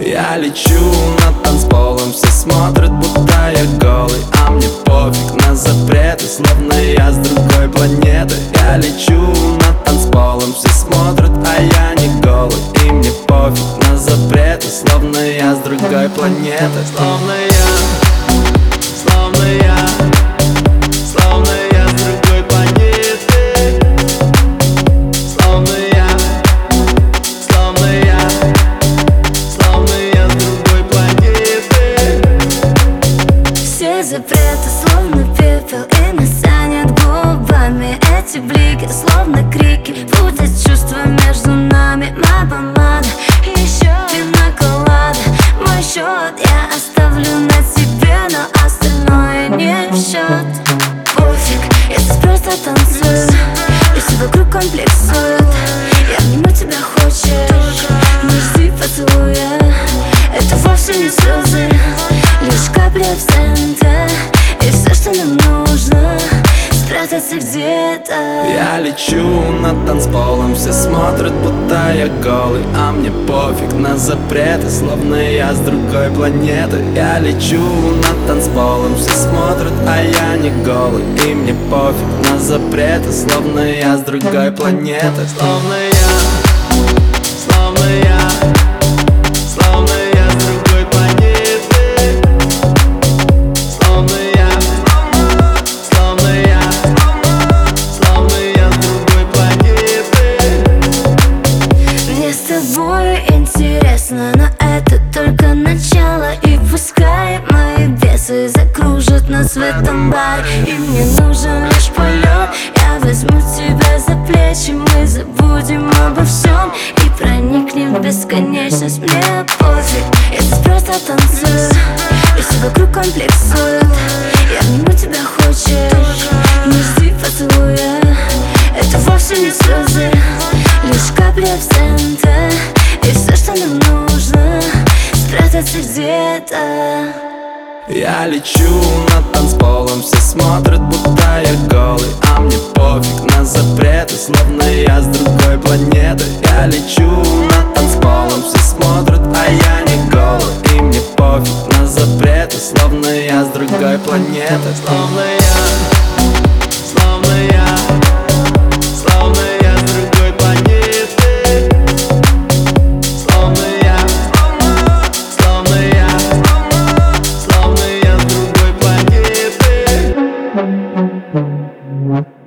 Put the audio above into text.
Я лечу над танцполом, все смотрят, будто я голый, а мне пофиг на запреты, словно я с другой планеты. Я лечу над танцполом, все смотрят, а я не голый, и мне пофиг на запреты, словно я с другой планеты. Словно я, словно я, словно я с другой планеты. Словно я, словно я, словно я с другой планеты. Все запреты словно пепел, и нас тянет губами. Эти блики словно крики, будут чувства между нами. Моя помада и еще пинаколада. Мой счет я оставлю на тебе, но остальное не в счет. Пофиг, я здесь просто танцую, и все вокруг комплексуют. Я обниму тебя хочешь, не жди поцелуя. Это вовсе не слезы, лишь капли абсента. И все, что нам нужно, спрятаться где-то. Я лечу над танцполом, все смотрят, будто я голый, а мне пофиг на запреты, словно я с другой планеты. Я лечу над танцполом, все смотрят, а я не голый, и мне пофиг на запреты, словно я с другой планеты. Словно я, словно я, словно я с другой планеты. Словно я, словно я, словно я с другой планеты. Мне с тобой интересно, но это только начало. И пускай мои бесы закружат нас в этом баре, и мне нужен лишь полет. Я возьму тебя за плечи, мы забудем обо всем и проникнем в бесконечность. Мне пофиг, я здесь просто танцую, и все вокруг комплексуют. Я обниму тебя хочешь, не жди поцелуя. Это вовсе не слезы, лишь капли абсента. И все, что нам нужно, спрятаться где-то. Я лечу над танцполом, все смотрят, будто я голый, а мне пофиг на запреты, словно я с другой планеты. Я лечу над танцполом, все смотрят, а я не голый, и мне пофиг на запреты, словно я с другой планеты. Словно я, словно я, словно я с другой планеты. Словно я, словно я, словно я с другой планеты.